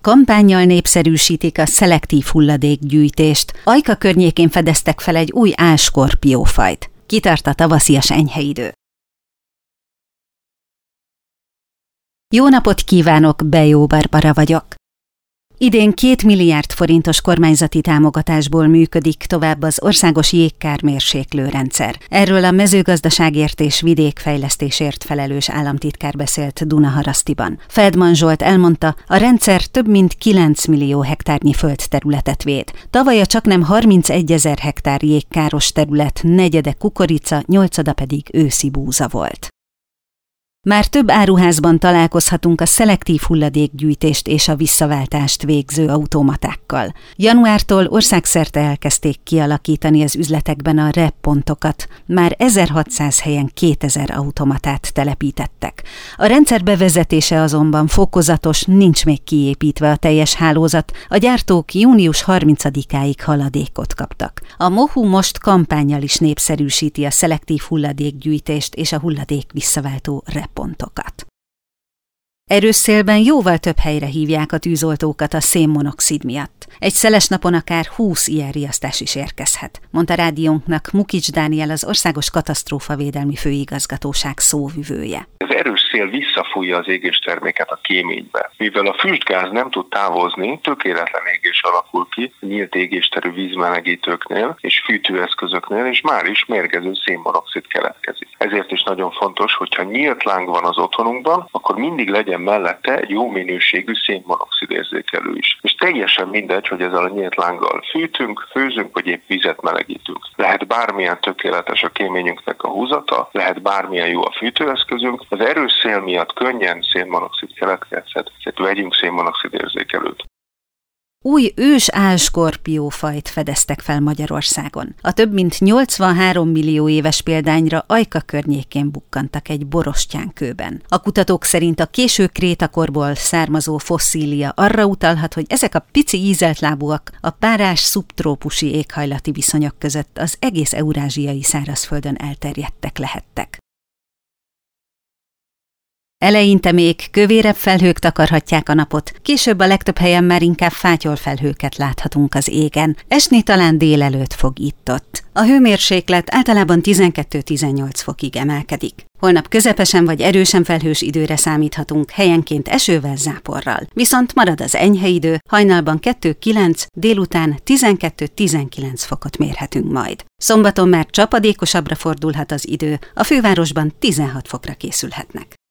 Kampánnyal népszerűsítik a szelektív hulladékgyűjtést. Ajka környékén fedeztek fel egy új álskorpiófajt. Kitart a tavaszias enyhe idő. Jó napot kívánok, Bejó Barbara vagyok. Idén 2 milliárd forintos kormányzati támogatásból működik tovább az országos jégkármérséklő rendszer. Erről a mezőgazdaságért és vidékfejlesztésért felelős államtitkár beszélt Dunaharasztiban. Feldman Zsolt elmondta, a rendszer több mint 9 millió hektárnyi földterületet véd. Tavaly a csaknem 31 000 hektár jégkáros terület, negyede kukorica, 8 pedig őszi búza volt. Már több áruházban találkozhatunk a szelektív hulladékgyűjtést és a visszaváltást végző automatákkal. Januártól országszerte elkezdték kialakítani az üzletekben a REP-pontokat. Már 1600 helyen 2000 automatát telepítettek. A rendszer bevezetése azonban fokozatos, nincs még kiépítve a teljes hálózat, a gyártók június 30-áig haladékot kaptak. A MOHU most kampánnyal is népszerűsíti a szelektív hulladékgyűjtést és a hulladék visszaváltó REP-pontokat. Erős szélben jóval több helyre hívják a tűzoltókat a szénmonoxid miatt. Egy szeles napon akár 20 ilyen riasztás is érkezhet, mondta rádiónknak Mukics Dániel, az Országos Katasztrófavédelmi Főigazgatóság szóvivője. Az erős szél visszafújja az égésterméket a kéménybe. Mivel a füstgáz nem tud távozni, tökéletlen égés alakul ki nyílt égésterű vízmelegítőknél és fűtőeszközöknél, és már is mérgező szénmonoxid keletkezik. Ezért is nagyon fontos, hogyha nyílt láng van az otthonunkban, akkor mindig legyen mellette egy jó minőségű szénmonoxid érzékelő is. És teljesen mindegy, hogy ezzel a nyílt lánggal fűtünk, főzünk, vagy épp vizet melegítünk. Lehet bármilyen tökéletes a kéményünknek a húzata, lehet bármilyen jó a fűtőeszközünk. Az erős szél miatt könnyen szénmonoxid keletkezhet, tehát vegyünk szénmonoxid érzékelőt. Új ős álskorpiófajt fedeztek fel Magyarországon. A több mint 83 millió éves példányra Ajka környékén bukkantak egy borostyánkőben. A kutatók szerint a késő krétakorból származó fosszília arra utalhat, hogy ezek a pici ízeltlábúak a párás szubtrópusi éghajlati viszonyok között az egész eurázsiai szárazföldön elterjedtek lehettek. Eleinte még kövérebb felhők takarhatják a napot, később a legtöbb helyen már inkább fátyolfelhőket láthatunk az égen. Esni talán délelőtt fog itt-ott. A hőmérséklet általában 12-18 fokig emelkedik. Holnap közepesen vagy erősen felhős időre számíthatunk, helyenként esővel, záporral. Viszont marad az enyhe idő, hajnalban 2-9, délután 12-19 fokot mérhetünk majd. Szombaton már csapadékosabbra fordulhat az idő, a fővárosban 16 fokra készülhetnek.